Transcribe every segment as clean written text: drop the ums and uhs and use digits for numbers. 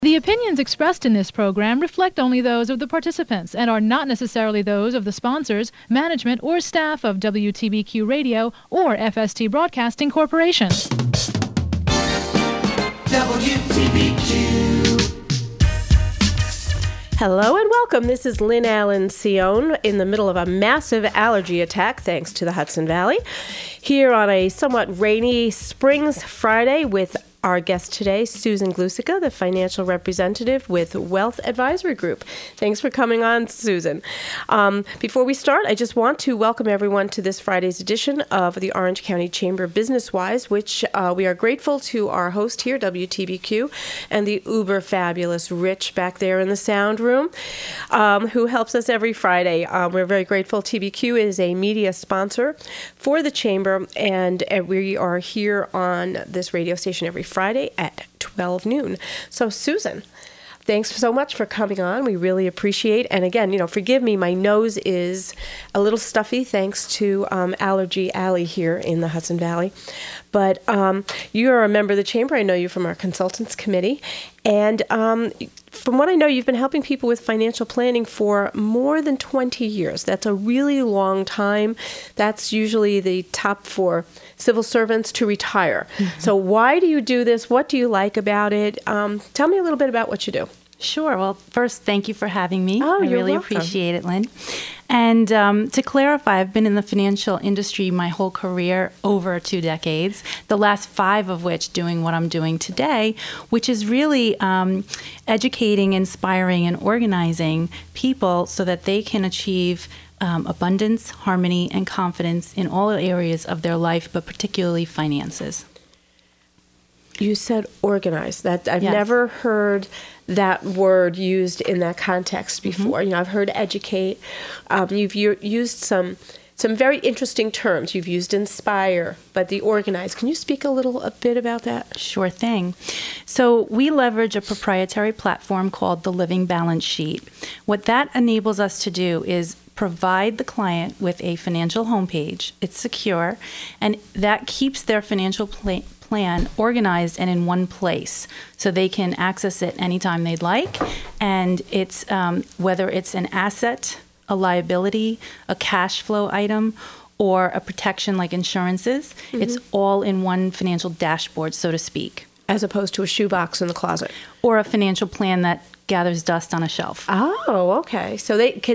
The opinions expressed in this program reflect only those of the participants and are not necessarily those of the sponsors, management, or staff of WTBQ Radio or FST Broadcasting Corporation. WTBQ. Hello and welcome. This is Lynn Allen Sion in the middle of a massive allergy attack thanks to the Hudson Valley. Here on a somewhat rainy Springs Friday with our guest today, Susan Glusica, the financial representative with Wealth Advisory Group. Thanks for coming on, Susan. Before we start, I just want to welcome everyone to this Friday's edition of the Orange County Chamber Business Wise, which we are grateful to our host here, WTBQ, and the uber fabulous Rich back there in the sound room, who helps us every Friday. We're very grateful. TBQ is a media sponsor for the Chamber, and we are here on this radio station every Friday at 12 noon. So, Susan, thanks so much for coming on. We really appreciate. And again, forgive me, my nose is a little stuffy thanks to Allergy Alley here in the Hudson Valley. But you are a member of the Chamber. I know you from our Consultants Committee. And from what I know, you've been helping people with financial planning for more than 20 years. That's a really long time. That's usually the top for civil servants to retire. Mm-hmm. So why do you do this? What do you like about it? Tell me a little bit about what you do. Sure. Well, first, thank you for having me. Oh, I really welcome. Appreciate it, Lynn. And to clarify, I've been in the financial industry my whole career, over 2 decades, the last 5 of which doing what I'm doing today, which is really educating, inspiring, and organizing people so that they can achieve abundance, harmony, and confidence in all areas of their life, but particularly finances. You said organize. That I've Yes. never heard that word used in that context before. Mm-hmm. I've heard educate. You've used some very interesting terms. You've used inspire, but the organize. Can you speak a bit about that? Sure thing. So we leverage a proprietary platform called the Living Balance Sheet. What that enables us to do is provide the client with a financial homepage. It's secure, and that keeps their financial plan organized and in one place, so they can access it anytime they'd like. And it's whether it's an asset, a liability, a cash flow item, or a protection like insurances, mm-hmm. It's all in one financial dashboard, so to speak. As opposed to a shoebox in the closet. Or a financial plan that gathers dust on a shelf. Oh, okay. So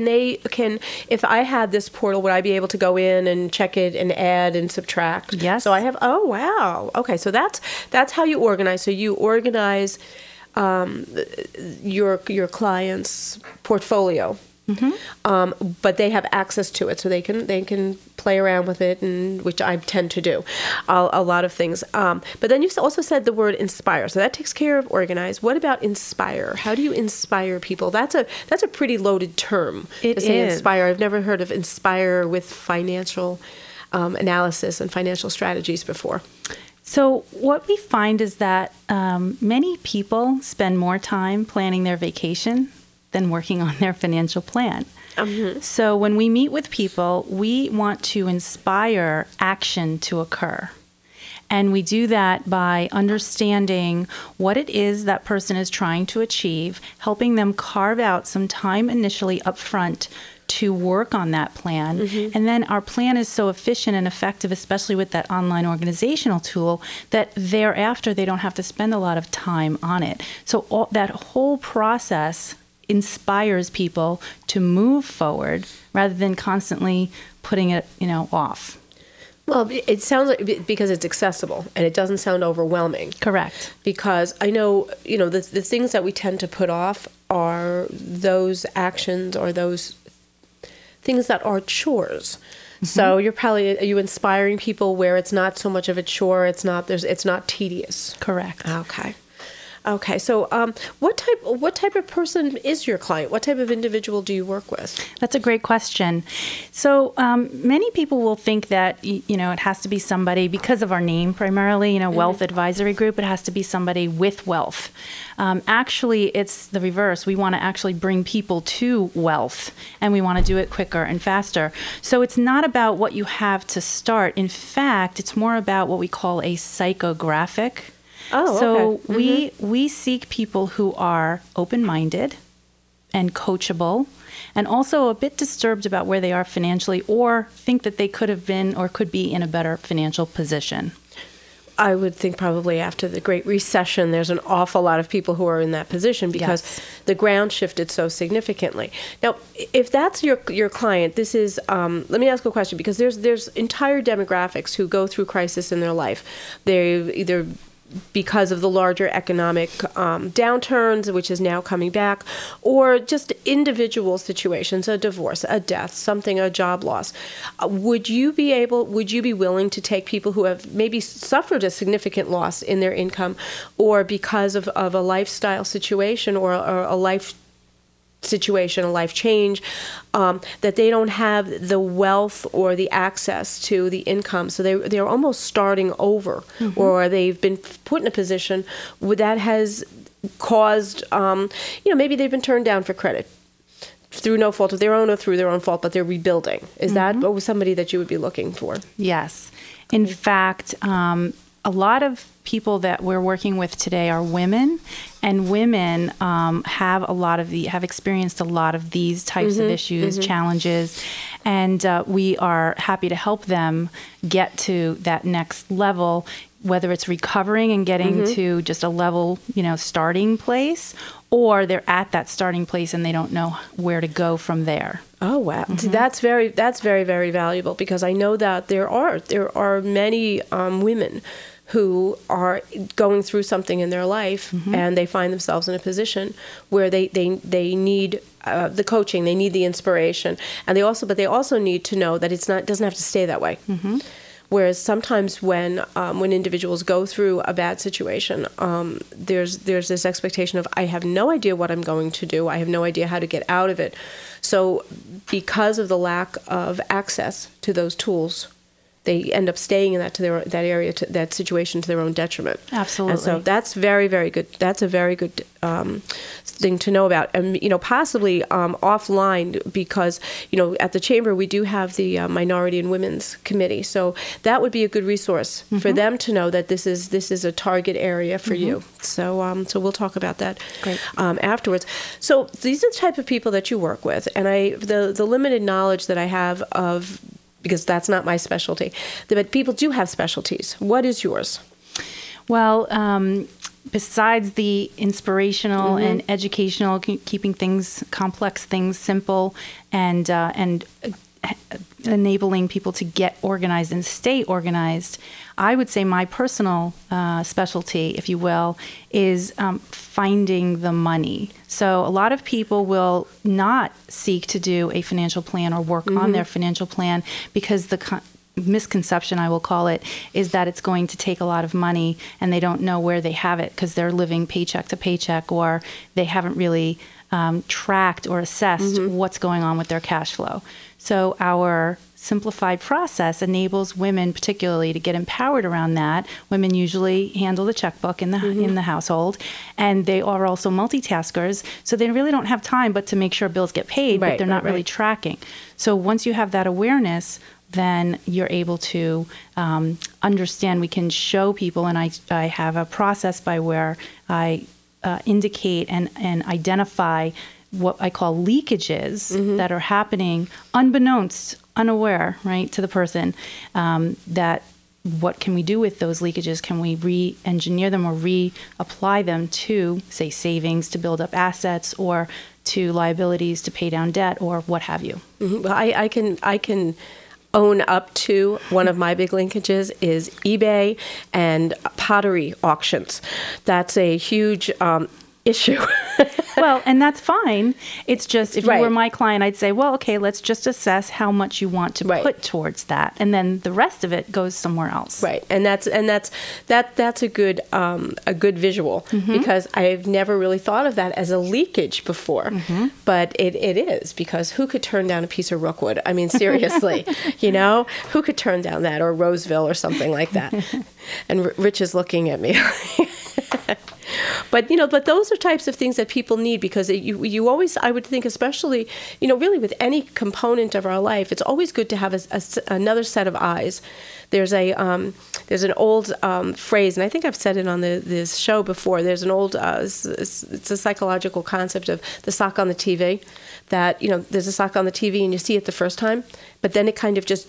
if I had this portal, would I be able to go in and check it and add and subtract? Yes. So I have. Oh, wow. Okay. So that's how you organize. So you organize your client's portfolio. Mm-hmm. But they have access to it, so they can play around with it, and which I tend to do a lot of things. But then you also said the word inspire, so that takes care of organize. What about inspire? How do you inspire people? That's a pretty loaded term. It to say is. Inspire. I've never heard of inspire with financial analysis and financial strategies before. So what we find is that many people spend more time planning their vacation than working on their financial plan. Mm-hmm. So when we meet with people, we want to inspire action to occur. And we do that by understanding what it is that person is trying to achieve, helping them carve out some time initially up front to work on that plan. Mm-hmm. And then our plan is so efficient and effective, especially with that online organizational tool, that thereafter they don't have to spend a lot of time on it. So that whole process inspires people to move forward rather than constantly putting it, off. Well, it sounds like because it's accessible and it doesn't sound overwhelming. Correct. Because I know, the things that we tend to put off are those actions or those things that are chores. Mm-hmm. So are you inspiring people where it's not so much of a chore, it's not tedious. Correct. Okay. So, what type of person is your client? What type of individual do you work with? That's a great question. So, many people will think that it has to be somebody, because of our name primarily, mm-hmm. Wealth Advisory Group. It has to be somebody with wealth. Actually, it's the reverse. We want to actually bring people to wealth, and we want to do it quicker and faster. So, it's not about what you have to start. In fact, it's more about what we call a psychographic. Oh, so okay. we seek people who are open-minded and coachable, and also a bit disturbed about where they are financially, or think that they could have been or could be in a better financial position. I would think probably after the Great Recession, there's an awful lot of people who are in that position because the ground shifted so significantly. Now, if that's your client, this is, let me ask a question, because there's entire demographics who go through crisis in their life. They either because of the larger economic downturns, which is now coming back, or just individual situations, a divorce, a death, something, a job loss. Would you be willing to take people who have maybe suffered a significant loss in their income, or because of a lifestyle situation or a life situation, a life change, that they don't have the wealth or the access to the income, so they're almost starting over, or they've been put in a position where that has caused, maybe they've been turned down for credit through no fault of their own or through their own fault, but they're rebuilding. Is that somebody that you would be looking for? Yes. In fact, a lot of people that we're working with today are women, and women have experienced a lot of these types of issues, challenges, and we are happy to help them get to that next level, whether it's recovering and getting to just a level, starting place, or they're at that starting place and they don't know where to go from there. Oh, wow. That's very, very valuable, because I know that there are many women who are going through something in their life, and they find themselves in a position where they need the coaching, they need the inspiration, and they also need to know that it doesn't have to stay that way. Whereas sometimes when individuals go through a bad situation, there's this expectation of, I have no idea what I'm going to do, I have no idea how to get out of it. So because of the lack of access to those tools, they end up staying in that situation to their own detriment. Absolutely. And so that's very, very good. That's a very good thing to know about. And, possibly offline, because, at the Chamber, we do have the Minority and Women's Committee. So that would be a good resource for them to know that this is a target area for you. So we'll talk about that afterwards. So these are the type of people that you work with. And the limited knowledge that I have of, because that's not my specialty, but people do have specialties. What is yours? Well, besides the inspirational and educational, keeping complex things simple, and enabling people to get organized and stay organized, I would say my personal specialty, if you will, is finding the money. So a lot of people will not seek to do a financial plan or work on their financial plan because the misconception, I will call it, is that it's going to take a lot of money and they don't know where they have it because they're living paycheck to paycheck, or they haven't really tracked or assessed what's going on with their cash flow. So our simplified process enables women particularly to get empowered around that. Women usually handle the checkbook in the household, and they are also multitaskers, so they really don't have time but to make sure bills get paid, but they're not really tracking. So once you have that awareness, then you're able to understand. We can show people, and I have a process by where I indicate and identify what I call leakages that are happening unaware, right, to the person, that what can we do with those leakages? Can we re-engineer them or reapply them to, say, savings to build up assets, or to liabilities to pay down debt, or what have you? Well, I can own up to one of my big linkages is eBay and pottery auctions. That's a huge issue. Well, and that's fine. It's just, if you were my client, I'd say, well, okay, let's just assess how much you want to put towards that, and then the rest of it goes somewhere else. Right, and that's a good visual, because I've never really thought of that as a leakage before, but it is, because who could turn down a piece of Rookwood? I mean, seriously, who could turn down that, or Roseville or something like that? And Rich is looking at me. But those are types of things that people need, because you always, I would think, especially, really with any component of our life, it's always good to have another set of eyes. There's an old phrase, and I think I've said it on this show before. There's an old, it's a psychological concept of the sock on the TV, that, there's a sock on the TV and you see it the first time, but then it kind of just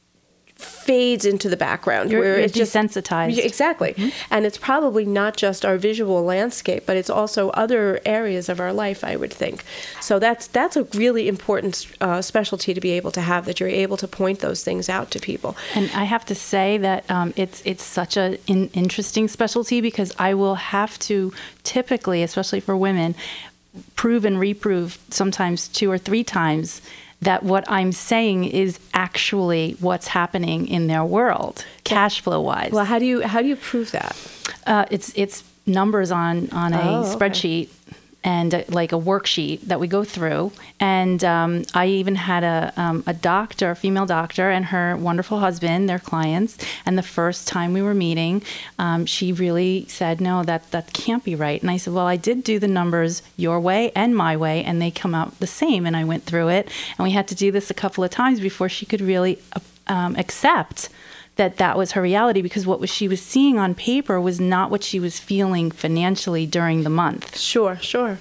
fades into the background. You're it's desensitized. Just, exactly. Mm-hmm. And it's probably not just our visual landscape, but it's also other areas of our life, I would think. So that's a really important specialty to be able to have, that you're able to point those things out to people. And I have to say that it's such an interesting specialty, because I will have to typically, especially for women, prove and reprove sometimes 2 or 3 times that what I'm saying is actually what's happening in their world, cash flow wise. Well, how do you prove that? It's numbers on a spreadsheet, and like a worksheet that we go through. And I even had a doctor, a female doctor, and her wonderful husband, their clients. And the first time we were meeting, she really said, no, that can't be right. And I said, well, I did do the numbers your way and my way, and they come out the same. And I went through it, and we had to do this a couple of times before she could really accept that was her reality, because what she was seeing on paper was not what she was feeling financially during the month. Sure.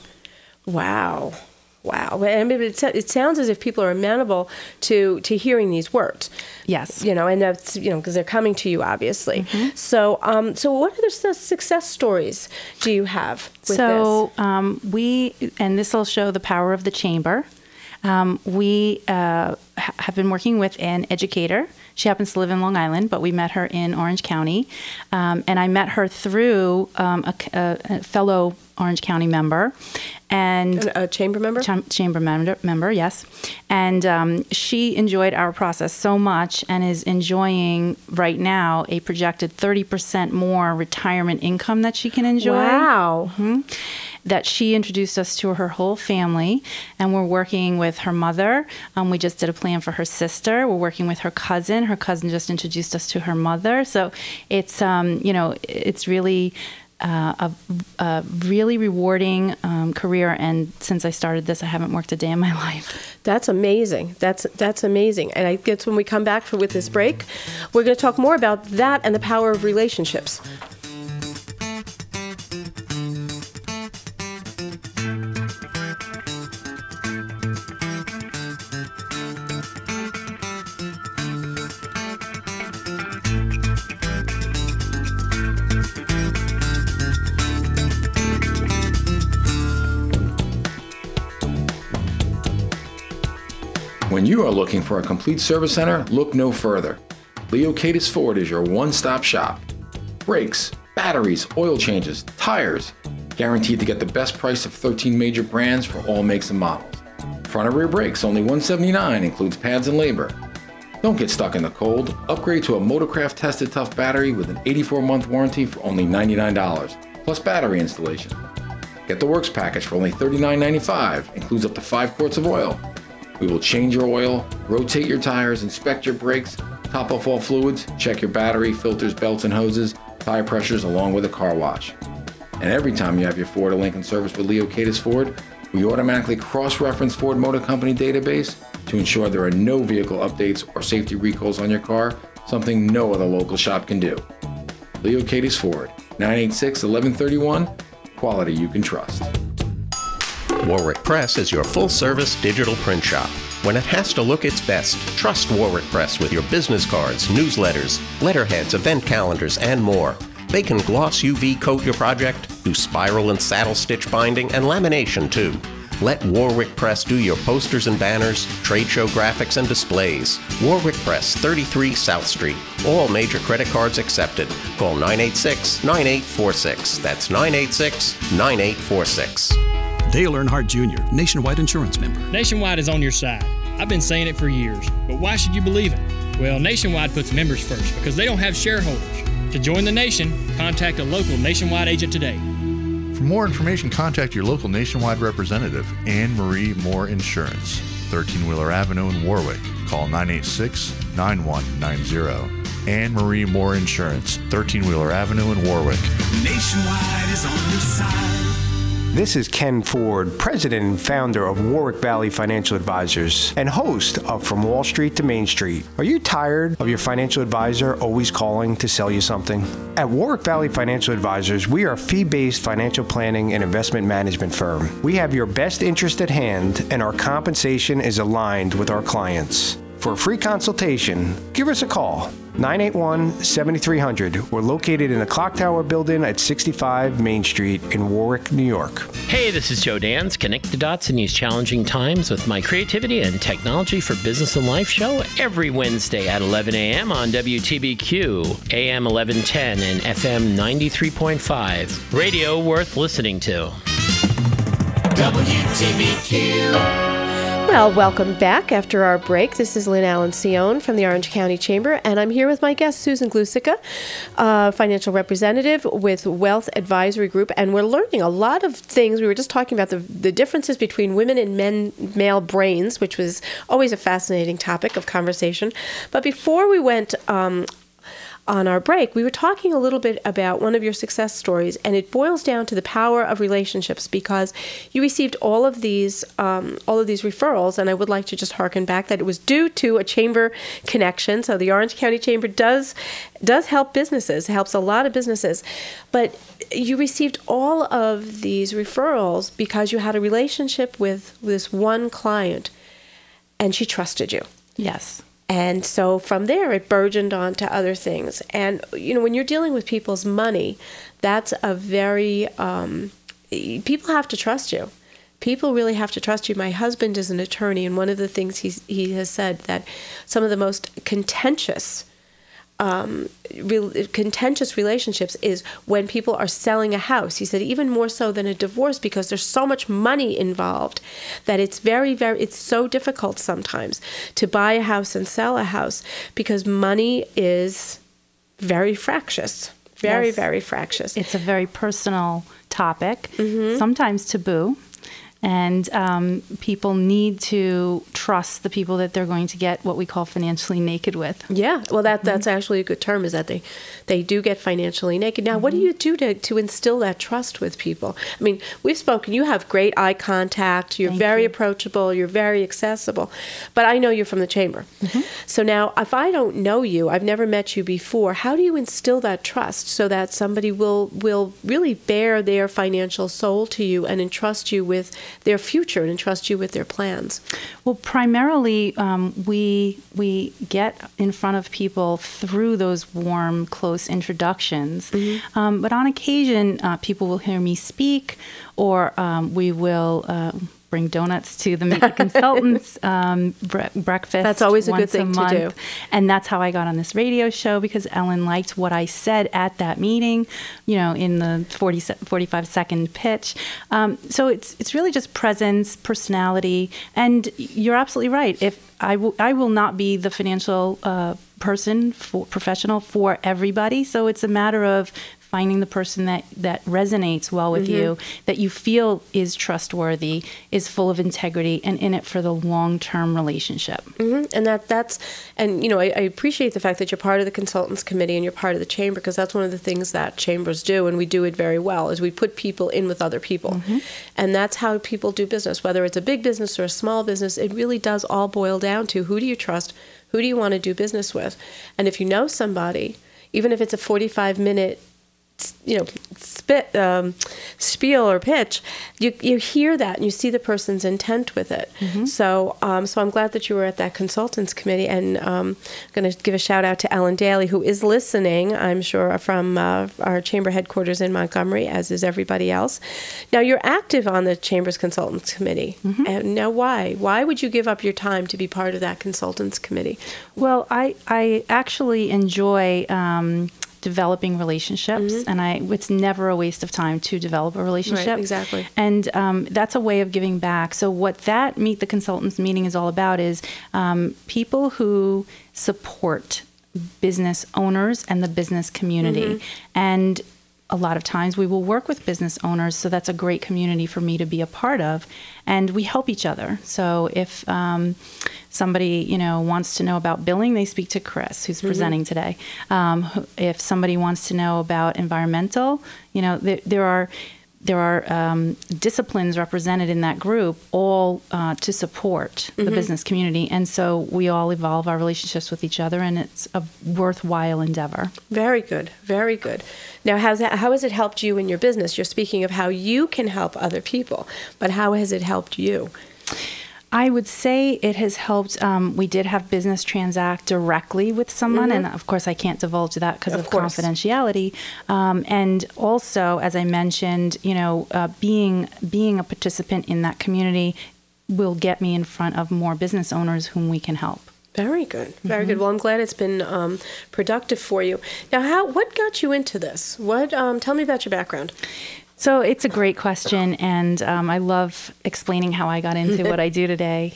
Wow. I mean, it sounds as if people are amenable to hearing these words. Yes. And that's, because they're coming to you, obviously. Mm-hmm. So what other success stories do you have with this? And this will show the power of the chamber. We have been working with an educator. She happens to live in Long Island, but we met her in Orange County. And I met her through a fellow Orange County member. And a chamber member? Chamber member, yes. And she enjoyed our process so much, and is enjoying right now a projected 30% more retirement income that she can enjoy. Wow. Mm-hmm. That she introduced us to her whole family, and we're working with her mother. We just did a plan for her sister. We're working with her cousin. Her cousin just introduced us to her mother. So it's, it's really a really rewarding career. And since I started this, I haven't worked a day in my life. That's amazing. That's amazing. And I guess when we come back with this break, we're going to talk more about that and the power of relationships. When you are looking for a complete service center, look no further. Leo Cadiz Ford is your one-stop shop. Brakes, batteries, oil changes, tires. Guaranteed to get the best price of 13 major brands for all makes and models. Front and rear brakes, only $179, includes pads and labor. Don't get stuck in the cold. Upgrade to a Motorcraft tested tough battery with an 84-month warranty for only $99, plus battery installation. Get the Works package for only $39.95, includes up to 5 quarts of oil. We will change your oil, rotate your tires, inspect your brakes, top off all fluids, check your battery, filters, belts, and hoses, tire pressures, along with a car wash. And every time you have your Ford or Lincoln service with Leo Cadiz Ford, we automatically cross-reference Ford Motor Company database to ensure there are no vehicle updates or safety recalls on your car, something no other local shop can do. Leo Cadiz Ford, 986-1131, quality you can trust. Warwick Press is your full-service digital print shop. When it has to look its best, trust Warwick Press with your business cards, newsletters, letterheads, event calendars, and more. They can gloss UV coat your project, do spiral and saddle stitch binding, and lamination too. Let Warwick Press do your posters and banners, trade show graphics, and displays. Warwick Press, 33 South Street. All major credit cards accepted. Call 986-9846. That's 986-9846. Dale Earnhardt Jr., Nationwide Insurance member. Nationwide is on your side. I've been saying it for years, but why should you believe it? Well, Nationwide puts members first because they don't have shareholders. To join the nation, contact a local Nationwide agent today. For more information, contact your local Nationwide representative, Anne Marie Moore Insurance, 13 Wheeler Avenue in Warwick. Call 986-9190. Anne-Marie Moore Insurance, 13 Wheeler Avenue in Warwick. Nationwide is on your side. This is Ken Ford, president and founder of Warwick Valley Financial Advisors and host of From Wall Street to Main Street. Are you tired of your financial advisor always calling to sell you something? At Warwick Valley Financial Advisors, we are a fee-based financial planning and investment management firm. We have your best interest at hand, and our compensation is aligned with our clients. For a free consultation, give us a call. 981-7300. We're located in the Clock Tower building at 65 Main Street in Warwick, New York. Hey, this is Joe Dans. Connect the dots in these challenging times with my creativity and technology for business and life show every Wednesday at 11 a.m. on WTBQ, AM 1110 and FM 93.5. Radio worth listening to. WTBQ. Well, welcome back after our break. This is Lynn Allen Sion from the Orange County Chamber, and I'm here with my guest, Susan Glusica, financial representative with Wealth Advisory Group, and we're learning a lot of things. We were just talking about the differences between women and male brains, which was always a fascinating topic of conversation. But before we went on our break, we were talking a little bit about one of your success stories, and it boils down to the power of relationships, because you received all of these referrals, and I would like to just harken back that it was due to a chamber connection. So the Orange County Chamber does help businesses, helps a lot of businesses, but you received all of these referrals because you had a relationship with this one client, and she trusted you. Yes. And so from there, it burgeoned on to other things. And, when you're dealing with people's money, that's a very, people have to trust you. People really have to trust you. My husband is an attorney, and one of the things he has said that some of the most contentious relationships is when people are selling a house. He said even more so than a divorce, because there's so much money involved that it's it's so difficult sometimes to buy a house and sell a house, because money is very fractious. Very fractious. It's a very personal topic, sometimes taboo. And people need to trust the people that they're going to get what we call financially naked with. Yeah, well, that's actually a good term, is that they do get financially naked. Now, what do you do to instill that trust with people? I mean, we've spoken. You have great eye contact. You're very approachable. You're very accessible. But I know you're from the chamber. So now, if I don't know you, I've never met you before, how do you instill that trust so that somebody will really bare their financial soul to you and entrust you with their future and entrust you with their plans? Well, primarily, we get in front of people through those warm, close introductions. But on occasion, people will hear me speak, or we will bring donuts to the Meet the Consultants breakfast. That's always a good thing to do. And that's how I got on this radio show, because Ellen liked what I said at that meeting, in the 45-second pitch. So it's really just presence, personality, and you're absolutely right. If I will not be the financial professional for everybody, so it's a matter of finding the person that resonates well with you, that you feel is trustworthy, is full of integrity, and in it for the long-term relationship. And I appreciate the fact that you're part of the consultants committee and you're part of the chamber, because that's one of the things that chambers do, and we do it very well, is we put people in with other people. And that's how people do business, whether it's a big business or a small business. It really does all boil down to, who do you trust? Who do you want to do business with? And if you know somebody, even if it's a 45-minute spiel or pitch, you hear that and you see the person's intent with it. So I'm glad that you were at that consultants committee, and I'm going to give a shout out to Ellen Daly, who is listening, I'm sure, from our chamber headquarters in Montgomery, as is everybody else. Now, you're active on the chamber's consultants committee. And now, why would you give up your time to be part of that consultants committee? Well, I actually enjoy developing relationships, and it's never a waste of time to develop a relationship. Right, exactly. And that's a way of giving back. So what that Meet the Consultants meeting is all about is people who support business owners and the business community. And a lot of times we will work with business owners, so that's a great community for me to be a part of, and we help each other. So if somebody wants to know about billing, they speak to Chris, who's presenting today. If somebody wants to know about environmental, there are disciplines represented in that group, all to support the business community. And so we all evolve our relationships with each other, and it's a worthwhile endeavor. Very good. Very good. Now, how has it helped you in your business? You're speaking of how you can help other people, but how has it helped you? I would say it has helped. We did have business transact directly with someone, and of course I can't divulge that because of confidentiality. And also, as I mentioned, being a participant in that community will get me in front of more business owners whom we can help. Very good. Very good. Well, I'm glad it's been productive for you. Now, what got you into this? Tell me about your background. So it's a great question, and I love explaining how I got into what I do today.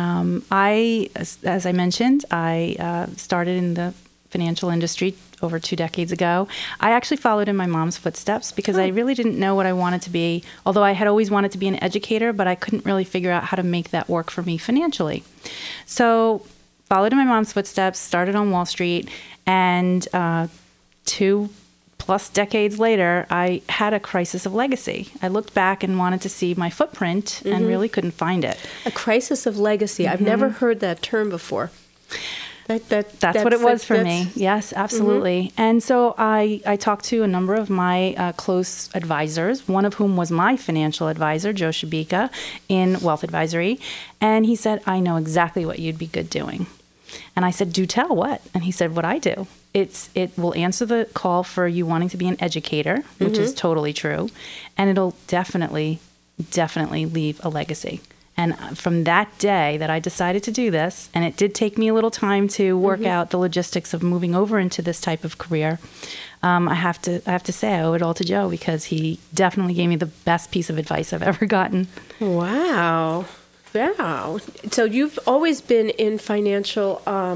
As I mentioned, I started in the financial industry over 2 decades ago. I actually followed in my mom's footsteps because I really didn't know what I wanted to be, although I had always wanted to be an educator, but I couldn't really figure out how to make that work for me financially. So followed in my mom's footsteps, started on Wall Street, and 2+ decades later, I had a crisis of legacy. I looked back and wanted to see my footprint and really couldn't find it. A crisis of legacy. I've never heard that term before. That's what it was for me. Yes, absolutely. And so I talked to a number of my close advisors, one of whom was my financial advisor, Joe Shabika, in Wealth Advisory. And he said, I know exactly what you'd be good doing. And I said, do tell, what? And he said, what I do. It will answer the call for you wanting to be an educator, which is totally true. And it'll definitely leave a legacy. And from that day that I decided to do this, and it did take me a little time to work out the logistics of moving over into this type of career, I have to say I owe it all to Joe, because he definitely gave me the best piece of advice I've ever gotten. Wow. Wow. So you've always been in financial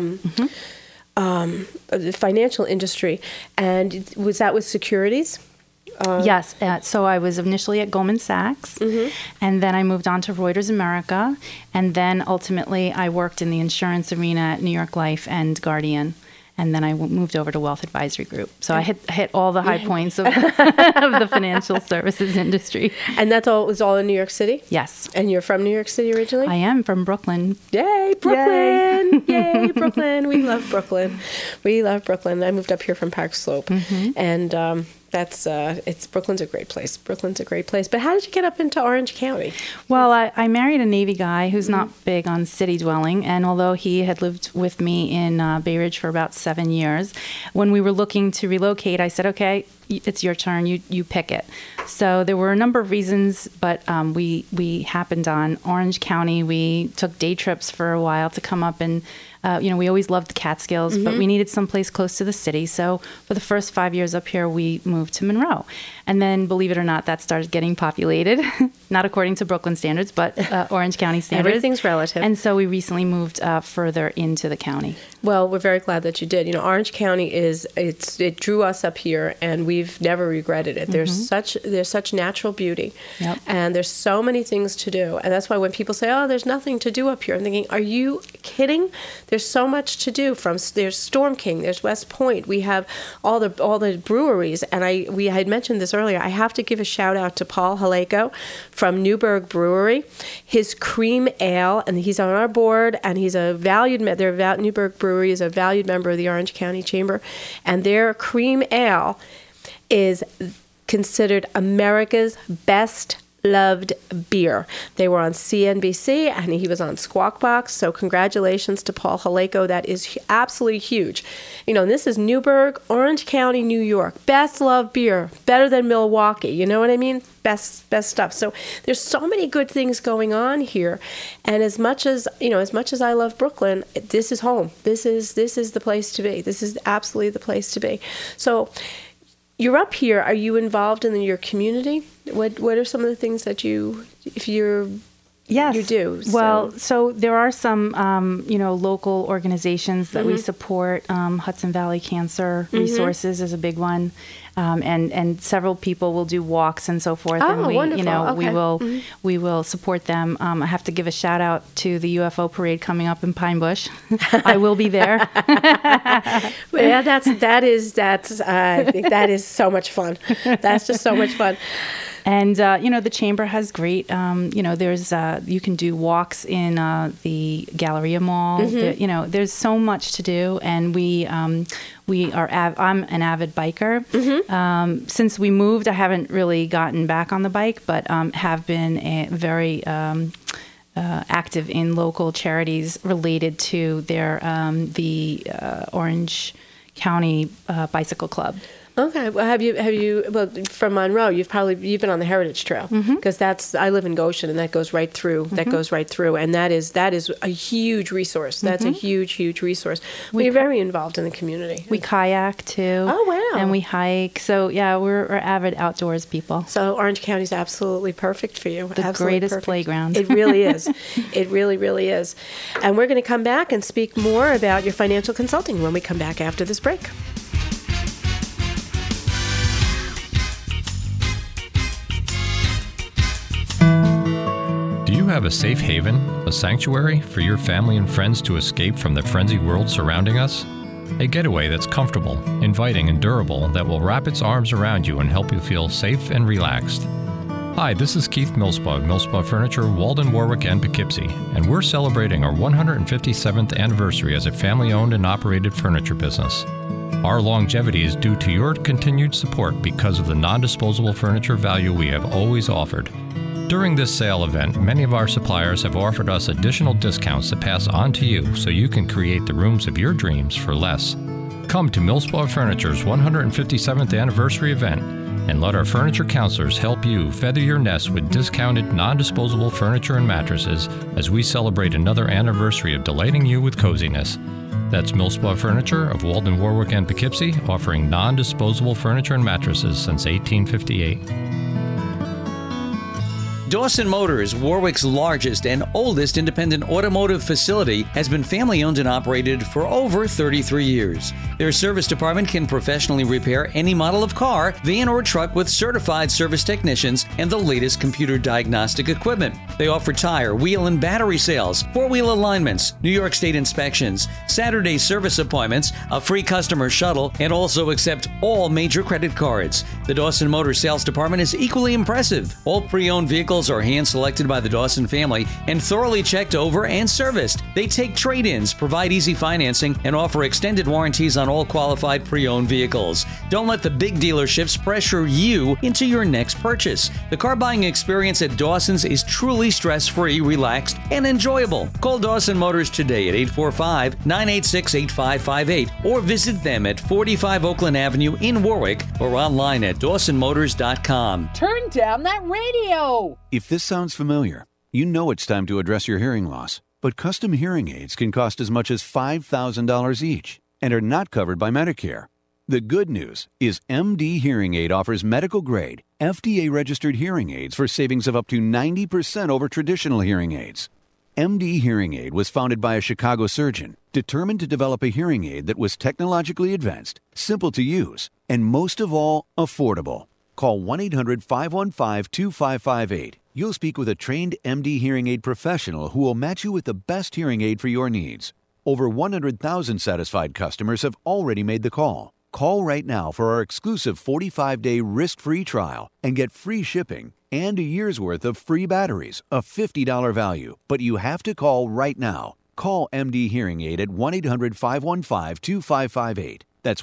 financial industry, and was that with securities? Yes. So I was initially at Goldman Sachs, and then I moved on to Reuters America, and then ultimately I worked in the insurance arena at New York Life and Guardian. And then I moved over to Wealth Advisory Group. So I hit all the high points of the financial services industry. And it was all in New York City? Yes. And you're from New York City originally? I am from Brooklyn. Yay, Brooklyn! Yay, Brooklyn! We love Brooklyn. We love Brooklyn. I moved up here from Park Slope, and Brooklyn's a great place. Brooklyn's a great place. But how did you get up into Orange County? Well, I married a Navy guy who's not big on city dwelling, and although he had lived with me in Bay Ridge for about 7 years, when we were looking to relocate, I said, okay, it's your turn. You pick it. So there were a number of reasons, but we happened on Orange County. We took day trips for a while to come up, and we always loved the Catskills, but we needed someplace close to the city. So for the first 5 years up here, we moved to Monroe. And then, believe it or not, that started getting populated, not according to Brooklyn standards, but Orange County standards. Everything's relative. And so we recently moved further into the county. Well, we're very glad that you did. Orange County it drew us up here, and we've never regretted it. There's such natural beauty, and there's so many things to do. And that's why when people say, "Oh, there's nothing to do up here," I'm thinking, "Are you kidding? There's so much to do. There's Storm King, there's West Point. We have all the breweries." And we had mentioned this earlier. I have to give a shout out to Paul Haleko from Newburgh Brewery. His cream ale, and he's on our board, and he's a valued Newburgh Brewery is a valued member of the Orange County Chamber, and their cream ale is considered America's best loved beer. They were on CNBC, and he was on Squawk Box, so congratulations to Paul Haleko. That is absolutely huge. This is Newburgh, Orange County, New York. Best loved beer, better than Milwaukee. You know what I mean? Best stuff. So there's so many good things going on here, and as much as I love Brooklyn, this is home. This is the place to be. This is absolutely the place to be. So you're up here. Are you involved in your community? What are some of the things that if you're Yes. You do. Well, so there are some, local organizations that we support. Hudson Valley Cancer Resources is a big one. And several people will do walks and so forth. Oh, and we, wonderful. we will support them. I have to give a shout out to the UFO parade coming up in Pine Bush. I will be there. Yeah, I think that is so much fun. That's just so much fun. And, the chamber has great, there's, you can do walks in the Galleria Mall. There's so much to do. And I'm an avid biker. Since we moved, I haven't really gotten back on the bike, but have been very active in local charities related to the Orange County Bicycle Club. Okay. Well, have you? Well, from Monroe, you've been on the Heritage Trail because I live in Goshen, and that goes right through. That goes right through, and that is a huge resource. That's a huge resource. We're very involved in the community. We kayak too. Oh wow! And we hike. So yeah, we're avid outdoors people. So Orange County is absolutely perfect for you. The greatest playground. It really is. It really is. And we're going to come back and speak more about your financial consulting when we come back after this break. Do you have a safe haven, a sanctuary for your family and friends to escape from the frenzied world surrounding us? A getaway that's comfortable, inviting, and durable that will wrap its arms around you and help you feel safe and relaxed. Hi, this is Keith Millspaugh of Millspaugh Furniture, Walden, Warwick, and Poughkeepsie, and we're celebrating our 157th anniversary as a family-owned and operated furniture business. Our longevity is due to your continued support because of the non-disposable furniture value we have always offered. During this sale event, many of our suppliers have offered us additional discounts to pass on to you so you can create the rooms of your dreams for less. Come to Millspaugh Furniture's 157th anniversary event and let our furniture counselors help you feather your nest with discounted, non-disposable furniture and mattresses as we celebrate another anniversary of delighting you with coziness. That's Millspaugh Furniture of Walden, Warwick, and Poughkeepsie, offering non-disposable furniture and mattresses since 1858. Dawson Motors, Warwick's largest and oldest independent automotive facility, has been family-owned and operated for over 33 years. Their service department can professionally repair any model of car, van, or truck with certified service technicians and the latest computer diagnostic equipment. They offer tire, wheel, and battery sales, four-wheel alignments, New York State inspections, Saturday service appointments, a free customer shuttle, and also accept all major credit cards. The Dawson Motors sales department is equally impressive. All pre-owned vehicles are hand-selected by the Dawson family and thoroughly checked over and serviced. They take trade-ins, provide easy financing, and offer extended warranties on all qualified pre-owned vehicles. Don't let the big dealerships pressure you into your next purchase. The car buying experience at Dawson's is truly stress-free, relaxed, and enjoyable. Call Dawson Motors today at 845-986-8558 or visit them at 45 Oakland Avenue in Warwick or online at dawsonmotors.com. Turn down that radio! If this sounds familiar, you know it's time to address your hearing loss. But custom hearing aids can cost as much as $5,000 each and are not covered by Medicare. The good news is MD Hearing Aid offers medical-grade, FDA-registered hearing aids for savings of up to 90% over traditional hearing aids. MD Hearing Aid was founded by a Chicago surgeon determined to develop a hearing aid that was technologically advanced, simple to use, and most of all, affordable. Call 1-800-515-2558. You'll speak with a trained MD Hearing Aid professional who will match you with the best hearing aid for your needs. Over 100,000 satisfied customers have already made the call. Call right now for our exclusive 45-day risk-free trial and get free shipping and a year's worth of free batteries, a $50 value. But you have to call right now. Call MD Hearing Aid at 1-800-515-2558. That's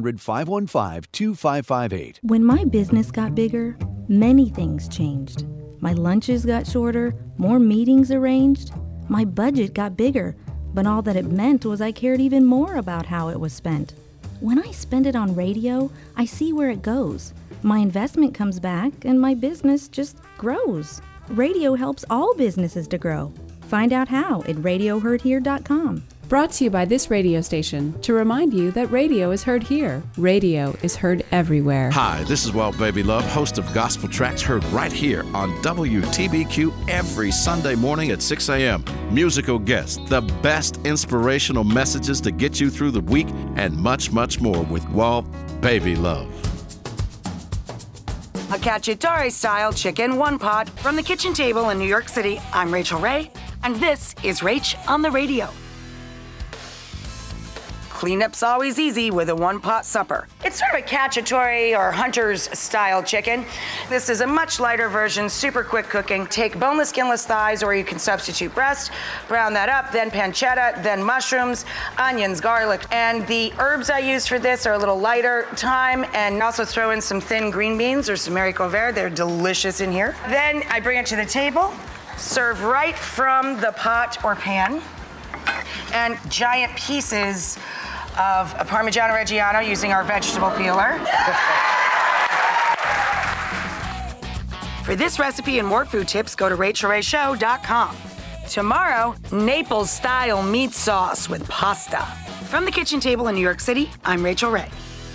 1-800-515-2558. When my business got bigger, many things changed. My lunches got shorter, more meetings arranged. My budget got bigger, but all that it meant was I cared even more about how it was spent. When I spend it on radio, I see where it goes. My investment comes back, and my business just grows. Radio helps all businesses to grow. Find out how at RadioHeardHere.com. Brought to you by this radio station to remind you that radio is heard here. Radio is heard everywhere. Hi, this is Walt Baby Love, host of Gospel Tracks, heard right here on WTBQ every Sunday morning at 6 a.m. Musical guests, the best inspirational messages to get you through the week, and much, much more with Walt Baby Love. A cacciatore-style chicken one pot from the kitchen table in New York City. I'm Rachel Ray, and this is Rach on the Radio. Cleanup's always easy with a one-pot supper. It's sort of a cacciatore or hunter's-style chicken. This is a much lighter version, super quick cooking. Take boneless, skinless thighs, or you can substitute breast, brown that up, then pancetta, then mushrooms, onions, garlic. And the herbs I use for this are a little lighter thyme, and also throw in some thin green beans or some haricot vert. They're delicious in here. Then I bring it to the table, serve right from the pot or pan, and giant pieces of a Parmigiano Reggiano using our vegetable peeler. For this recipe and more food tips, go to RachelRayShow.com. Tomorrow, Naples-style meat sauce with pasta. From the kitchen table in New York City, I'm Rachel Ray.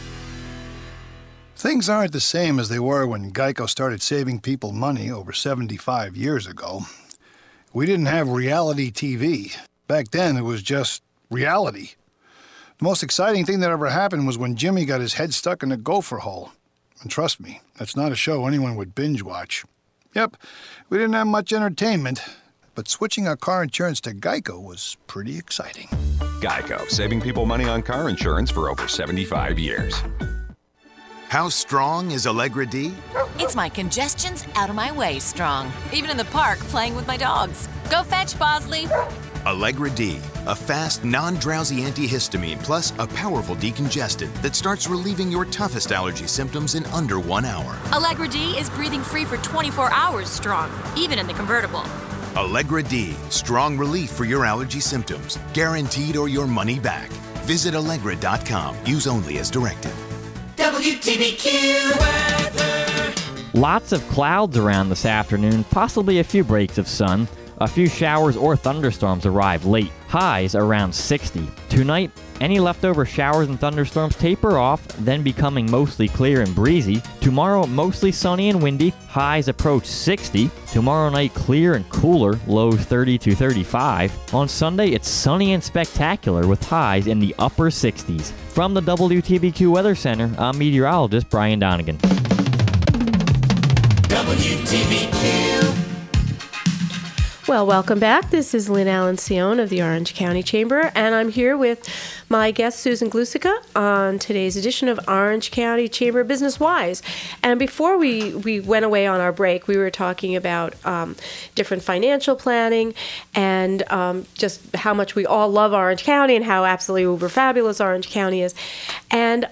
Things aren't the same as they were when Geico started saving people money over 75 years ago. We didn't have reality TV. Back then, it was just reality. The most exciting thing that ever happened was when Jimmy got his head stuck in a gopher hole. And trust me, that's not a show anyone would binge watch. Yep, we didn't have much entertainment, but switching our car insurance to Geico was pretty exciting. Geico, saving people money on car insurance for over 75 years. How strong is Allegra D? It's my congestion's out of my way strong. Even in the park, playing with my dogs. Go fetch, Bosley. Allegra D, a fast, non-drowsy antihistamine plus a powerful decongestant that starts relieving your toughest allergy symptoms in under 1 hour. Allegra D is breathing free for 24 hours strong, even in the convertible. Allegra D, strong relief for your allergy symptoms, guaranteed or your money back. Visit Allegra.com. Use only as directed. WTBQ weather. Lots of clouds around this afternoon, possibly a few breaks of sun. A few showers or thunderstorms arrive late. Highs around 60. Tonight, any leftover showers and thunderstorms taper off, then becoming mostly clear and breezy. Tomorrow, mostly sunny and windy. Highs approach 60. Tomorrow night, clear and cooler. Lows 30 to 35. On Sunday, it's sunny and spectacular with highs in the upper 60s. From the WTBQ Weather Center, I'm meteorologist Brian Donegan. WTBQ. Well, welcome back. This is Lynn Alan-Sion of the Orange County Chamber, and I'm here with my guest, Susan Glusica, on today's edition of Orange County Chamber Business Wise. And before we went away on our break, we were talking about different financial planning and just how much we all love Orange County and how absolutely uber fabulous Orange County is. And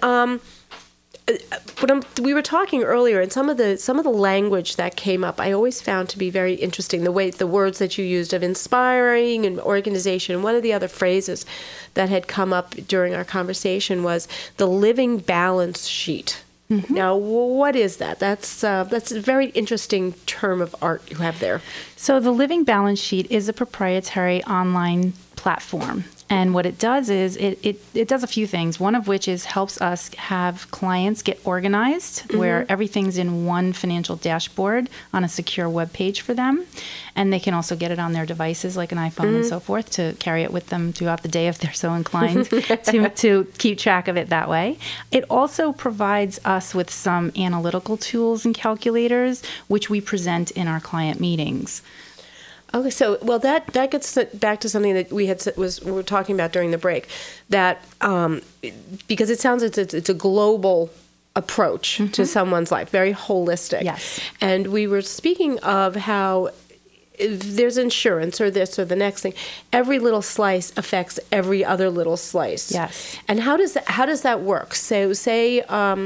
we were talking earlier, and some of the language that came up, I always found to be very interesting. The words that you used of inspiring and organization. One of the other phrases that had come up during our conversation was the living balance sheet. Mm-hmm. Now, what is that? That's a very interesting term of art you have there. So the Living Balance Sheet is a proprietary online platform. And what it does is it does a few things, one of which is helps us have clients get organized, mm-hmm. where everything's in one financial dashboard on a secure web page for them. And they can also get it on their devices like an iPhone mm-hmm. and so forth to carry it with them throughout the day if they're so inclined to keep track of it that way. It also provides us with some analytical tools and calculators, which we present in our client meetings. Okay, so that gets back to something that we were talking about during the break, that because it sounds it's a global approach mm-hmm. to someone's life, very holistic. Yes, and we were speaking of how if there's insurance or this or the next thing, every little slice affects every other little slice. Yes. And how does that work? So say,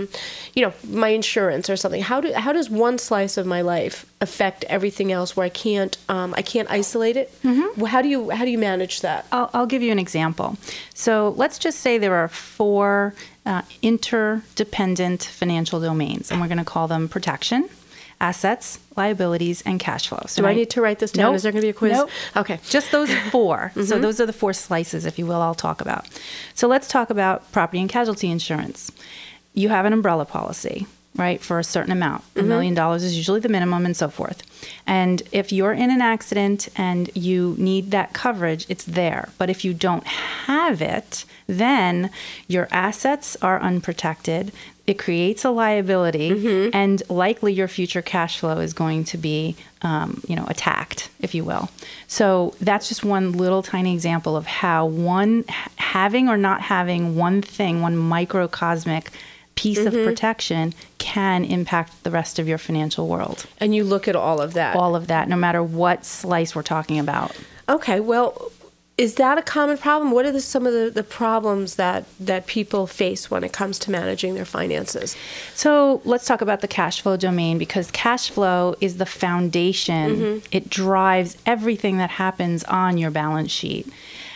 my insurance or something. How does one slice of my life affect everything else where I can't isolate it? Mm-hmm. How do you manage that? I'll give you an example. So let's just say there are 4 interdependent financial domains, and we're going to call them protection, assets, liabilities, and cash flow. So Do I need to write this down? Nope. Is there going to be a quiz? Nope. Okay. Just those 4. So those are the 4 slices, if you will, I'll talk about. So let's talk about property and casualty insurance. You have an umbrella policy, right, for a certain amount. $1 million is usually the minimum and so forth. And if you're in an accident and you need that coverage, it's there. But if you don't have it, then your assets are unprotected. It creates a liability, and likely your future cash flow is going to be, attacked, if you will. So that's just one little tiny example of how having or not having one thing, one microcosmic piece of protection can impact the rest of your financial world. And you look at all of that. All of that, no matter what slice we're talking about. Okay, well, is that a common problem? What are some of the problems that people face when it comes to managing their finances? So let's talk about the cash flow domain, because cash flow is the foundation. It drives everything that happens on your balance sheet.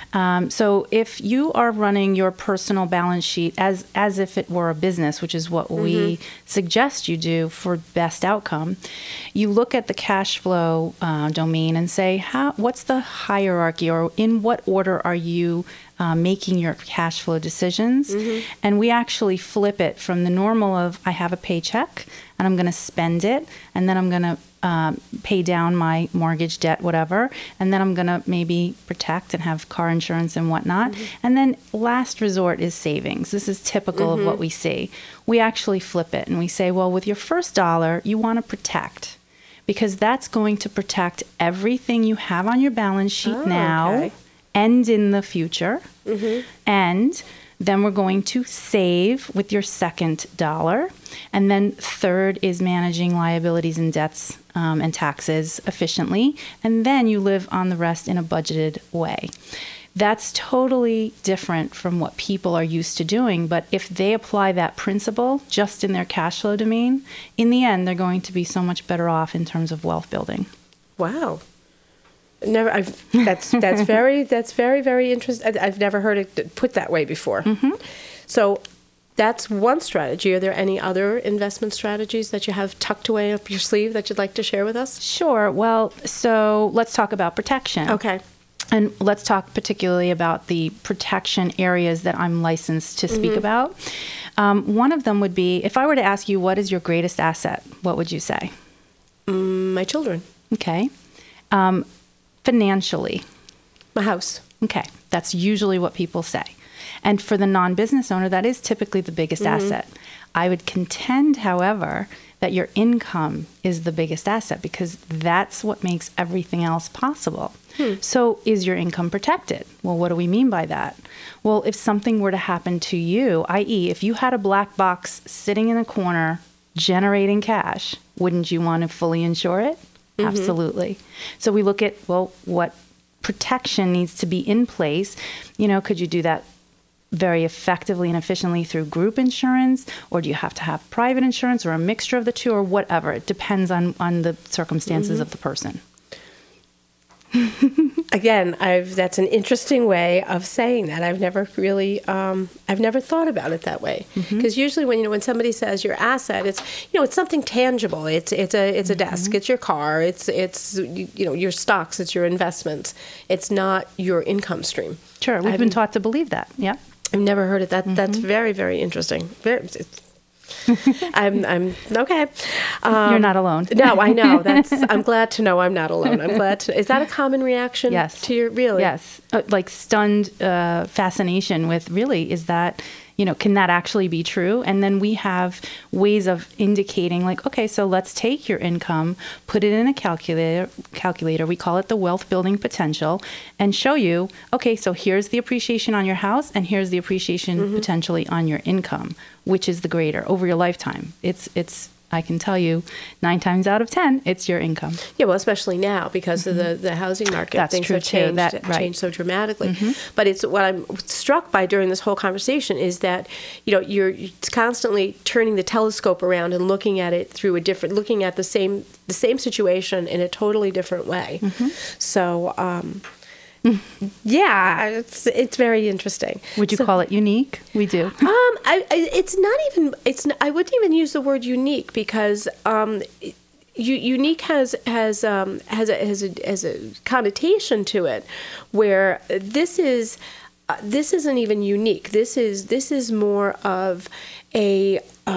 So if you are running your personal balance sheet as if it were a business, which is what we suggest you do for best outcome, you look at the cash flow domain and say, what's the hierarchy, or in what order are you making your cash flow decisions? And we actually flip it from the normal of, I have a paycheck and I'm going to spend it, and then I'm going to pay down my mortgage debt, whatever, and then I'm going to maybe protect and have car insurance and whatnot. And then last resort is savings. This is typical of what we see. We actually flip it and we say, well, with your first dollar, you want to protect, because that's going to protect everything you have on your balance sheet now and in the future. And then we're going to save with your second dollar. And then third is managing liabilities and debts and taxes efficiently. And then you live on the rest in a budgeted way. That's totally different from what people are used to doing. But if they apply that principle just in their cash flow domain, in the end, they're going to be so much better off in terms of wealth building. Wow. That's very very interesting. I've never heard it put that way before. So that's one strategy. Are there any other investment strategies that you have tucked away up your sleeve that you'd like to share with us? Sure. Well, so let's talk about protection. Okay. And let's talk particularly about the protection areas that I'm licensed to speak about. One of them would be, if I were to ask you, what is your greatest asset? What would you say? My children. Okay. Financially? My house. Okay. That's usually what people say. And for the non-business owner, that is typically the biggest asset. I would contend, however, that your income is the biggest asset, because that's what makes everything else possible. So is your income protected? Well, what do we mean by that? Well, if something were to happen to you, i.e., if you had a black box sitting in a corner generating cash, wouldn't you want to fully insure it? Absolutely. So we look at, well, what protection needs to be in place. Could you do that very effectively and efficiently through group insurance, or do you have to have private insurance, or a mixture of the two, or whatever? It depends on the circumstances of the person. Again, that's an interesting way of saying that. I've never really, I've never thought about it that way. Because usually, when somebody says your asset, it's something tangible. It's a desk. It's your car. It's your stocks. It's your investments. It's not your income stream. Sure, we've been taught to believe that. Yeah, I've never heard of that. That's very, very interesting. I'm okay. You're not alone. No, I know. I'm glad to know I'm not alone. I'm glad to. Is that a common reaction? Yes. To your really? Yes. Like stunned fascination with, really, is that, can that actually be true? And then we have ways of indicating, like, okay, so let's take your income, put it in a calculator. We call it the wealth building potential, and show you, okay, so here's the appreciation on your house, and here's the appreciation potentially on your income. Which is the greater over your lifetime? It's I can tell you 9 times out of 10, it's your income. Yeah, well, especially now because of the housing market. That's Things true have changed, too. changed so dramatically. But it's what I'm struck by during this whole conversation is that you're constantly turning the telescope around and looking at it through looking at the same situation in a totally different way. So. Yeah, it's very interesting. Would you call it unique? We do. It's not even. I wouldn't even use the word unique because unique has a connotation to it, where this isn't even unique. This is more of a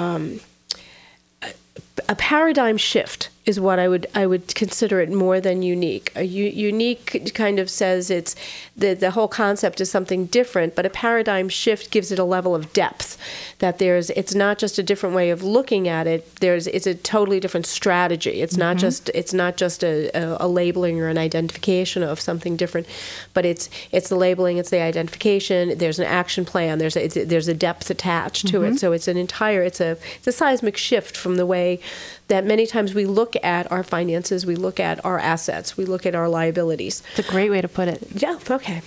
paradigm shift is what I would consider it, more than unique. A unique kind of says it's the whole concept is something different, but a paradigm shift gives it a level of depth. That it's not just a different way of looking at it. It's a totally different strategy. It's not just a labeling or an identification of something different, but it's the labeling, it's the identification. There's an action plan. There's a depth attached to it. So it's a seismic shift from the way that many times we look at our finances, we look at our assets, we look at our liabilities. It's a great way to put it. Yeah, okay.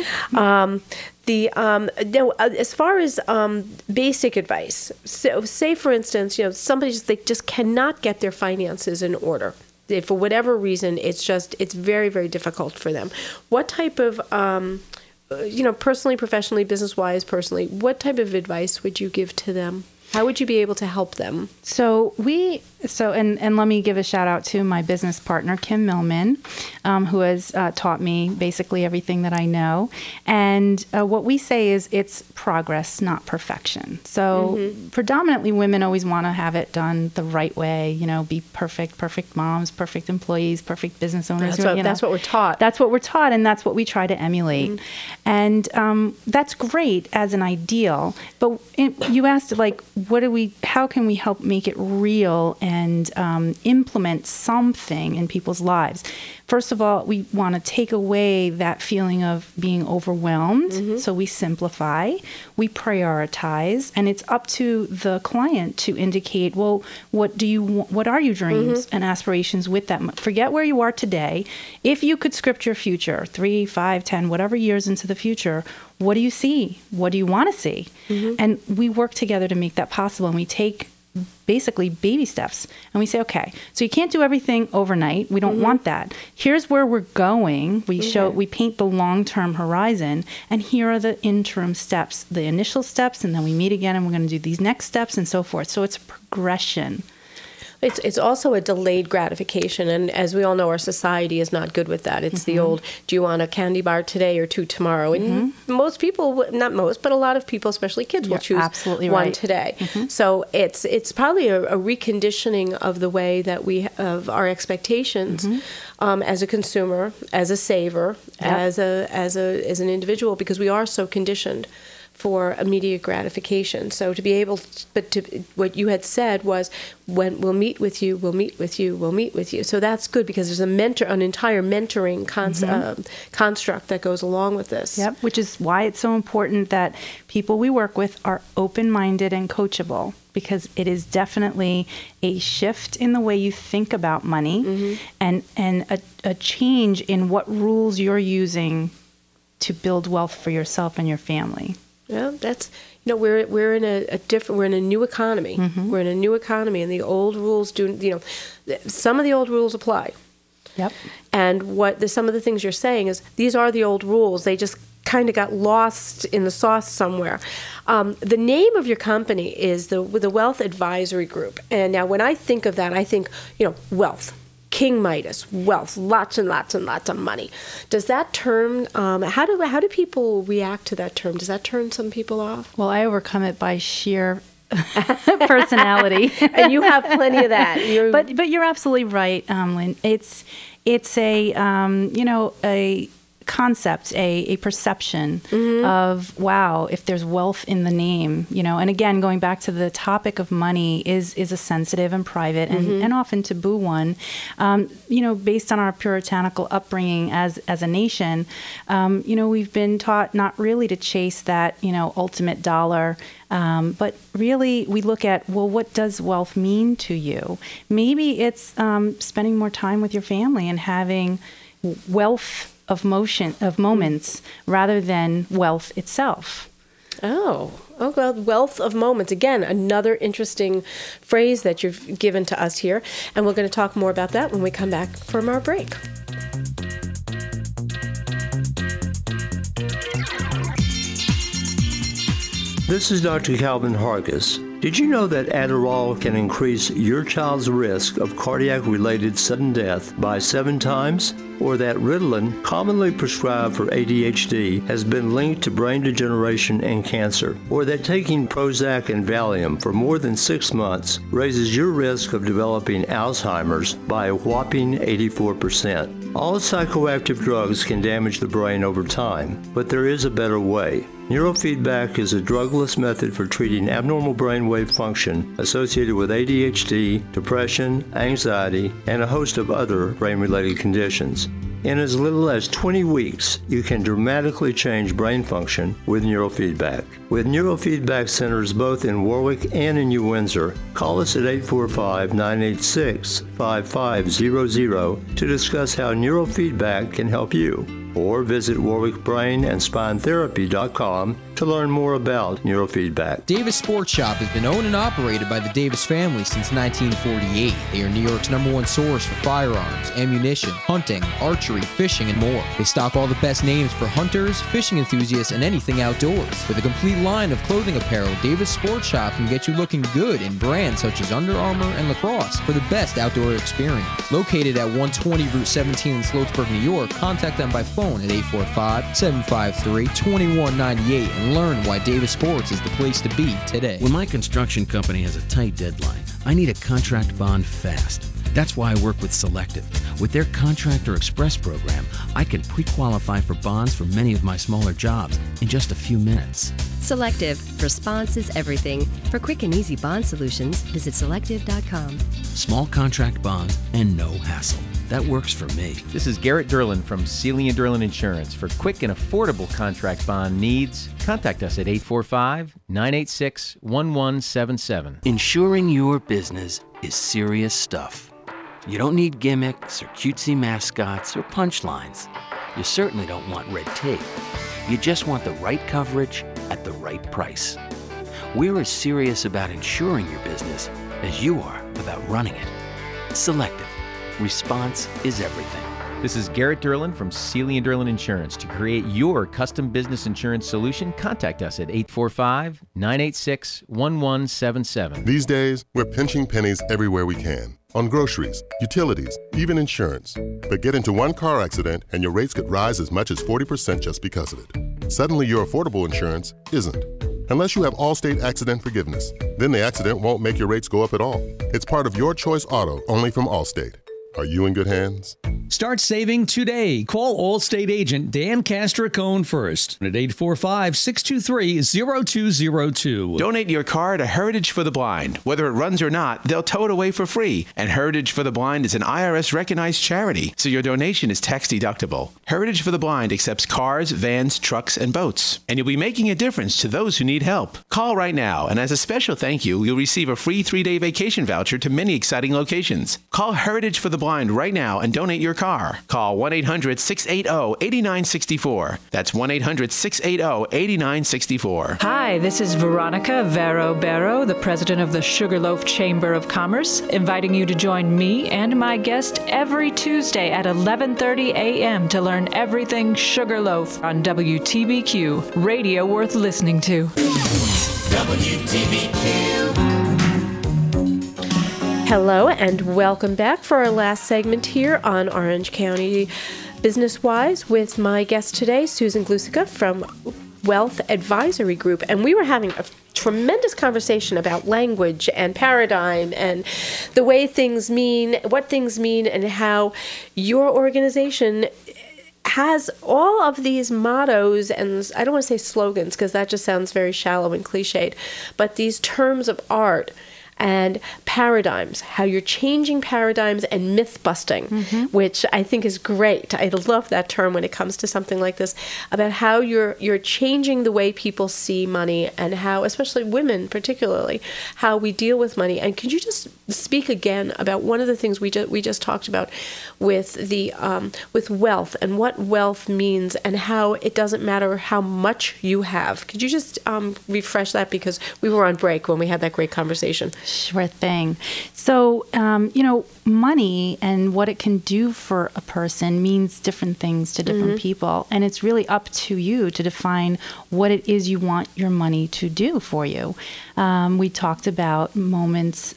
As far as basic advice, so say for instance, somebody they just cannot get their finances in order. For whatever reason, it's very, very difficult for them. What type of personally, professionally, business-wise, personally, what type of advice would you give to them? How would you be able to help them? And let me give a shout out to my business partner, Kim Millman, who has taught me basically everything that I know. And what we say is it's progress, not perfection. So predominantly women always want to have it done the right way, be perfect moms, perfect employees, perfect business owners. That's what we're taught. That's what we're taught, and that's what we try to emulate. And that's great as an ideal. But you asked, how can we help make it real and implement something in people's lives? First of all, we want to take away that feeling of being overwhelmed. So we simplify, we prioritize, and it's up to the client to indicate, well, what are your dreams and aspirations with that? Forget where you are today. If you could script your future, 3, 5, 10, whatever years into the future, what do you see? What do you want to see? And we work together to make that possible, and we take basically baby steps. And we say, okay, so you can't do everything overnight. We don't want that. Here's where we're going. We paint the long-term horizon, and here are the interim steps, the initial steps, and then we meet again and we're going to do these next steps and so forth. So it's a progression. It's also a delayed gratification, and as we all know, our society is not good with that. It's the old, do you want a candy bar today or 2 tomorrow? And most people, not most, but a lot of people, especially kids, will choose one today. So it's probably a reconditioning of the way that of our expectations as a consumer, as a saver, as an individual, because we are so conditioned for immediate gratification. So to be able what you had said was, when we'll meet with you, we'll meet with you, we'll meet with you. So that's good, because there's an entire mentoring construct that goes along with this. Yep, which is why it's so important that people we work with are open-minded and coachable, because it is definitely a shift in the way you think about money and a change in what rules you're using to build wealth for yourself and your family. Yeah, that's we're in a new economy. We're in a new economy, and the old rules some of the old rules apply. Yep. And some of the things you're saying is these are the old rules. They just kind of got lost in the sauce somewhere. The name of your company is the Wealth Advisory Group, and now when I think of that, I think wealth. King Midas, wealth, lots and lots and lots of money. Does that term, how do people react to that term? Does that turn some people off? Well, I overcome it by sheer personality. And you have plenty of that. But you're absolutely right, Lynn. It's a concept, a perception of, wow, if there's wealth in the name, and again, going back to the topic of money is a sensitive and private and often taboo one, based on our puritanical upbringing as a nation, we've been taught not really to chase that, ultimate dollar, but really we look at, well, what does wealth mean to you? Maybe it's spending more time with your family and having wealth of moments rather than wealth itself. Oh, well, wealth of moments. Again, another interesting phrase that you've given to us here. And we're going to talk more about that when we come back from our break. This is Dr. Calvin Hargis. Did you know that Adderall can increase your child's risk of cardiac-related sudden death by 7 times? Or that Ritalin, commonly prescribed for ADHD, has been linked to brain degeneration and cancer? Or that taking Prozac and Valium for more than 6 months raises your risk of developing Alzheimer's by a whopping 84%? All psychoactive drugs can damage the brain over time, but there is a better way. Neurofeedback is a drugless method for treating abnormal brainwave function associated with ADHD, depression, anxiety, and a host of other brain-related conditions. In as little as 20 weeks, you can dramatically change brain function with neurofeedback. With neurofeedback centers both in Warwick and in New Windsor, call us at 845-986-5500 to discuss how neurofeedback can help you. Or visit WarwickBrainAndSpineTherapy.com to learn more about neurofeedback. Davis Sports Shop has been owned and operated by the Davis family since 1948. They are New York's #1 source for firearms, ammunition, hunting, archery, fishing, and more. They stock all the best names for hunters, fishing enthusiasts, and anything outdoors. With a complete line of clothing apparel, Davis Sports Shop can get you looking good in brands such as Under Armour and Lacrosse for the best outdoor experience. Located at 120 Route 17 in Sloatsburg, New York, contact them by phone at 845-753-2198 and learn why Davis Sports is the place to be today. When my construction company has a tight deadline, I need a contract bond fast. That's why I work with Selective. With their Contractor Express program, I can pre-qualify for bonds for many of my smaller jobs in just a few minutes. Selective. Response is everything. For quick and easy bond solutions, visit Selective.com. Small contract bonds and no hassle. That works for me. This is Garrett Derlin from Sealy & Derlin Insurance. For quick and affordable contract bond needs, contact us at 845-986-1177. Insuring your business is serious stuff. You don't need gimmicks or cutesy mascots or punchlines. You certainly don't want red tape. You just want the right coverage at the right price. We're as serious about insuring your business as you are about running it. Selective. Response is everything. This is Garrett Derlin from Sealy & Derlin Insurance. To create your custom business insurance solution, contact us at 845-986-1177. These days, we're pinching pennies everywhere we can. On groceries, utilities, even insurance. But get into one car accident and your rates could rise as much as 40% just because of it. Suddenly, your affordable insurance isn't. Unless you have Allstate Accident Forgiveness. Then the accident won't make your rates go up at all. It's part of Your Choice Auto, only from Allstate. Are you in good hands? Start saving today. Call Allstate agent Dan Castricone first at 845-623-0202. Donate your car to Heritage for the Blind. Whether it runs or not, they'll tow it away for free. And Heritage for the Blind is an IRS-recognized charity, so your donation is tax-deductible. Heritage for the Blind accepts cars, vans, trucks, and boats. And you'll be making a difference to those who need help. Call right now, and as a special thank you, you'll receive a free 3-day vacation voucher to many exciting locations. Call Heritage for the Blind right now and donate your car. Call 1-800-680-8964. That's 1-800-680-8964. Hi, this is Veronica Vero Barrow, the president of the Sugarloaf Chamber of Commerce, inviting you to join me and my guest every Tuesday at 11:30 a.m. to learn everything Sugarloaf on WTBQ, radio worth listening to. WTBQ. Hello and welcome back for our last segment here on Orange County Business Wise with my guest today, Susan Glusica from Wealth Advisory Group. And we were having a tremendous conversation about language and paradigm and the way things mean, what things mean, and how your organization has all of these mottos, and I don't want to say slogans because that just sounds very shallow and cliched, but these terms of art and paradigms, how you're changing paradigms and myth busting, which I think is great. I love that term when it comes to something like this, about how you're changing the way people see money and how, especially women particularly, how we deal with money. And could you just speak again about one of the things we just talked about with the with wealth and what wealth means and how it doesn't matter how much you have? Could you just refresh that, because we were on break when we had that great conversation? Sure thing. So, money and what it can do for a person means different things to different people. And it's really up to you to define what it is you want your money to do for you. We talked about moments,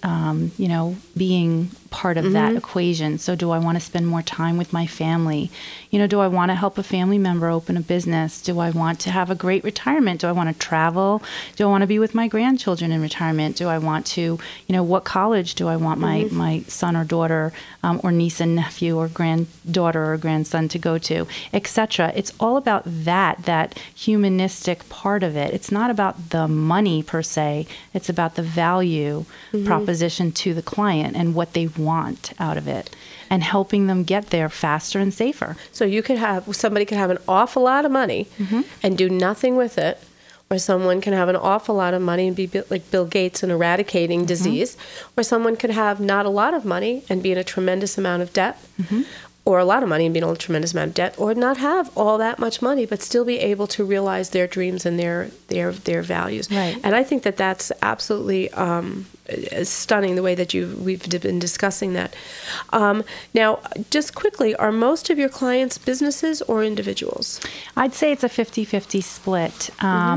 being part of that equation. So do I want to spend more time with my family? Do I want to help a family member open a business? Do I want to have a great retirement? Do I want to travel? Do I want to be with my grandchildren in retirement? Do I want to, what college do I want my son or daughter or niece and nephew or granddaughter or grandson to go to, etc. It's all about that humanistic part of it. It's not about the money per se. It's about the value proposition to the client and what they want out of it, and helping them get there faster and safer. So somebody could have an awful lot of money and do nothing with it, or someone can have an awful lot of money and be like Bill Gates and eradicating disease, or someone could have not a lot of money and be in a tremendous amount of debt, or a lot of money and be in a tremendous amount of debt, or not have all that much money but still be able to realize their dreams and their values. Right. And I think that that's absolutely stunning, the way that we've been discussing that. Now, just quickly, are most of your clients businesses or individuals? I'd say it's a 50-50 split.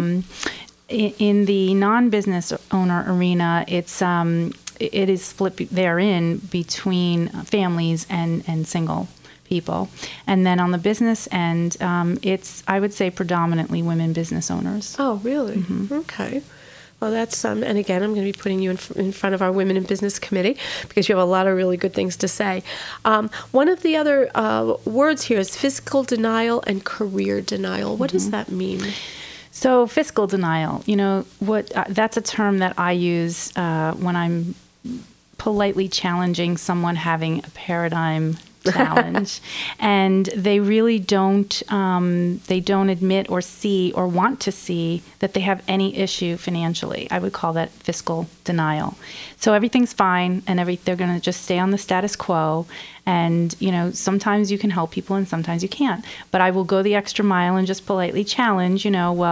In the non-business owner arena, it is split therein between families and single people. And then on the business end, it's, I would say, predominantly women business owners. Oh, really? Okay. Well, that's, and again, I'm going to be putting you in front of our Women in Business Committee because you have a lot of really good things to say. One of the other words here is fiscal denial and career denial. What does that mean? So fiscal denial, that's a term that I use when I'm politely challenging someone having a paradigm challenge, and they really don't admit or see or want to see that they have any issue financially. I would call that fiscal denial. So everything's fine, and they're going to just stay on the status quo. And sometimes you can help people, and sometimes you can't. But I will go the extra mile and just politely challenge.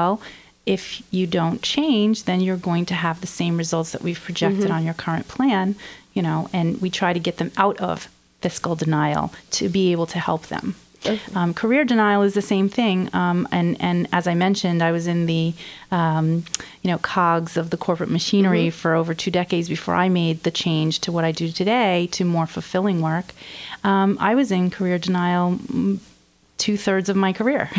If you don't change, then you're going to have the same results that we've projected on your current plan. And we try to get them out of fiscal denial to be able to help them. Okay. Career denial is the same thing. And as I mentioned, I was in the, cogs of the corporate machinery for over 2 decades before I made the change to what I do today to more fulfilling work. I was in career denial 2/3 of my career.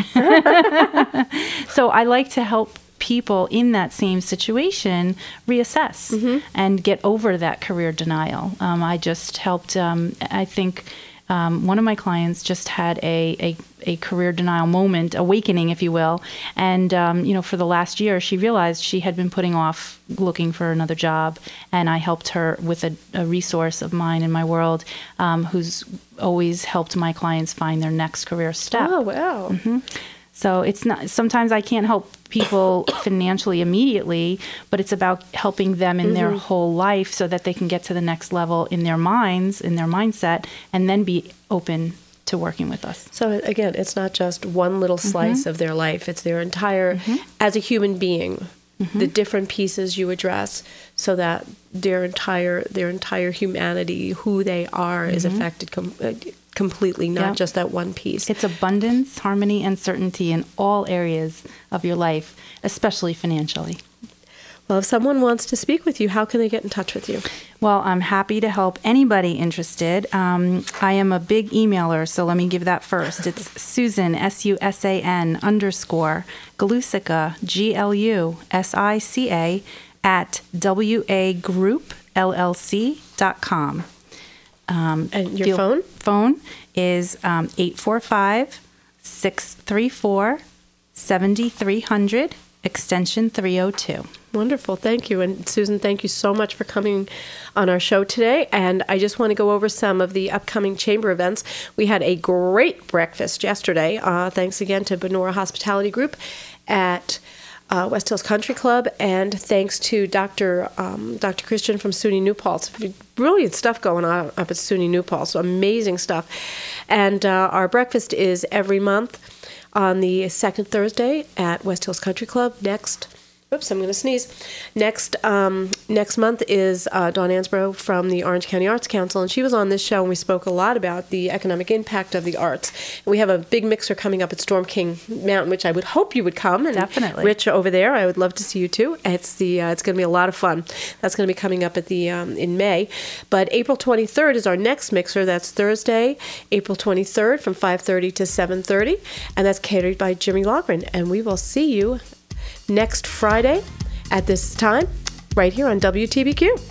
So I like to help people in that same situation reassess and get over that career denial. I just helped, I think one of my clients just had a career denial moment, awakening, if you will. And, for the last year, she realized she had been putting off looking for another job. And I helped her with a resource of mine in my world who's always helped my clients find their next career step. Oh, wow. So it's not, sometimes I can't help people financially immediately, but it's about helping them in their whole life so that they can get to the next level in their minds, in their mindset, and then be open to working with us. So again, it's not just one little slice of their life, it's their entire, as a human being, the different pieces you address so that their entire humanity, who they are, is affected completely, not just that one piece. It's abundance, harmony, and certainty in all areas of your life, especially financially. Well, if someone wants to speak with you, how can they get in touch with you? Well, I'm happy to help anybody interested. I am a big emailer, so let me give that first. It's Susan, SUSAN _ Glusica, GLUSICA, at WAGroupLLC.com. And your phone? Phone is 845-634-7300, extension 302. Wonderful. Thank you. And Susan, thank you so much for coming on our show today. And I just want to go over some of the upcoming chamber events. We had a great breakfast yesterday. Thanks again to Benora Hospitality Group at West Hills Country Club, and thanks to Dr. Christian from SUNY New Paltz. Brilliant stuff going on up at SUNY New Paltz, so amazing stuff. And our breakfast is every month on the second Thursday at West Hills Country Club. Next Oops, I'm going to sneeze. Next month is Dawn Ansbro from the Orange County Arts Council, and she was on this show, and we spoke a lot about the economic impact of the arts. And we have a big mixer coming up at Storm King Mountain, which I would hope you would come. And definitely. Rich over there, I would love to see you too. It's going to be a lot of fun. That's going to be coming up at the in May. But April 23rd is our next mixer. That's Thursday, April 23rd from 5:30 to 7:30, and that's catered by Jimmy Logren. And we will see you next Friday at this time right here on WTBQ.